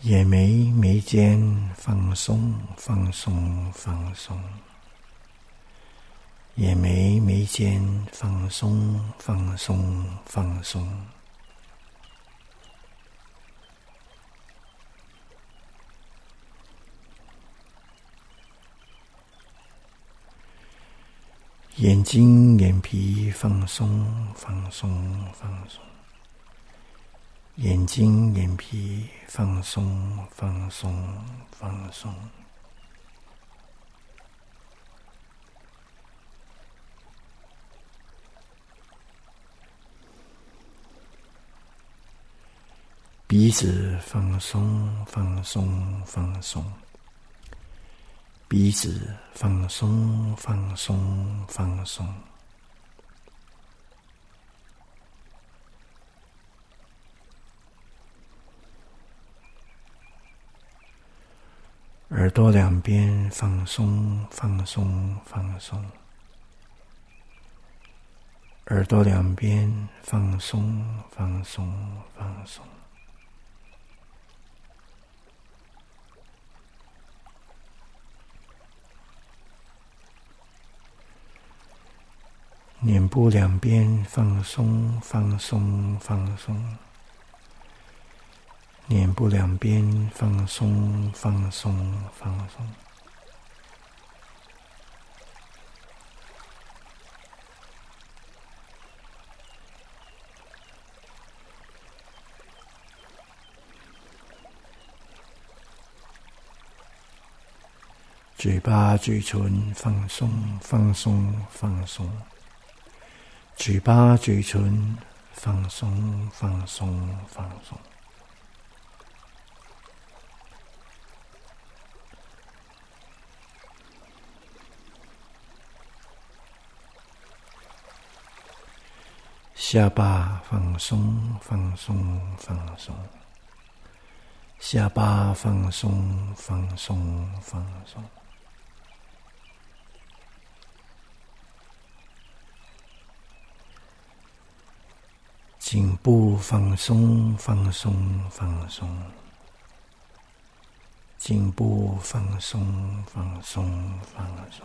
眼眉间放松，放松，放松。眼眉间放松，放松，放松。眼睛、眼皮放松，放松，放松。眼睛、眼皮放松，放松，放松。鼻子放松，放松，放松。鼻子放松，放松，放松。耳朵两边放松，放松，放松。耳朵两边放松，放松，放松。脸部两边放松，放松，放松。脸部两边放松，放松，放松。嘴巴、嘴唇放松，放松，放松。嘴巴、嘴唇放松，放松，放松。下巴放松，放松，放松。下巴放松，放松，放松。颈部放松，放松，放松。颈部放松，放松，放松。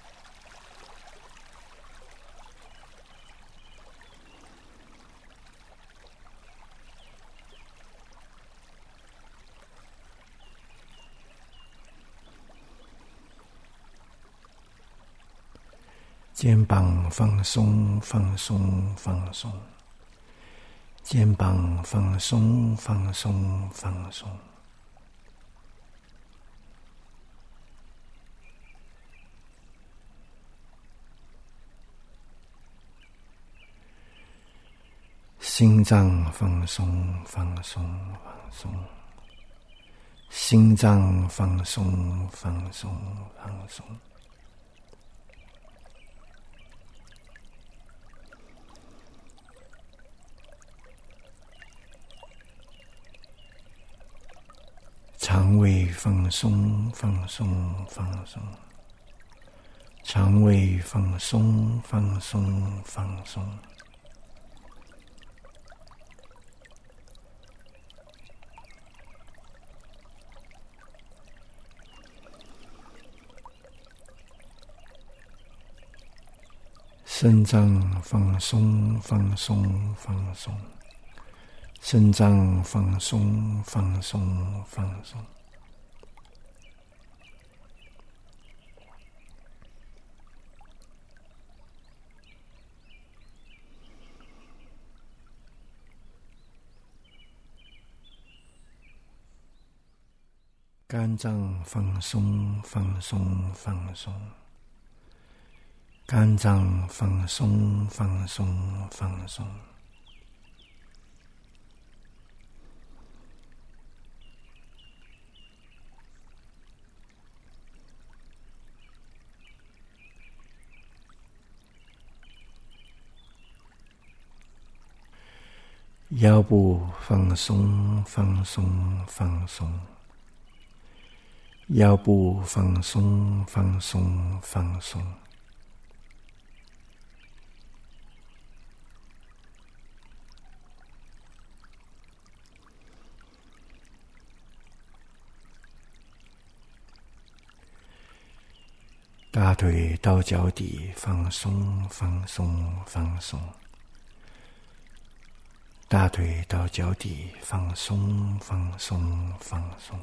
肩膀放松，放松，放松。肩膀放松，放松，放松。心脏放松，放松，放松。心脏放松，放松，放松。肠胃放松，放松，放松。肠胃放松，放松，放松。肾脏放松，放松，放松。肾脏放松，放松，放松。肝脏放松，放松，放松。肝脏放松，放松，放松。腰部放松，放松，放松。腰部放松，放松，放松。 大腿到脚底放松放松放松，大腿到脚底放松放松放松。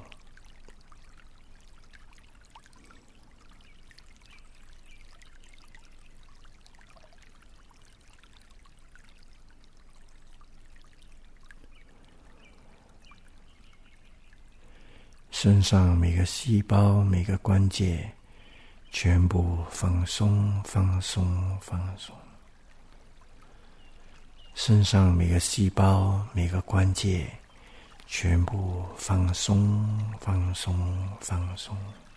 身上每个细胞每个关节全部放松放松放松，身上每个细胞每个关节全部放松放松放松。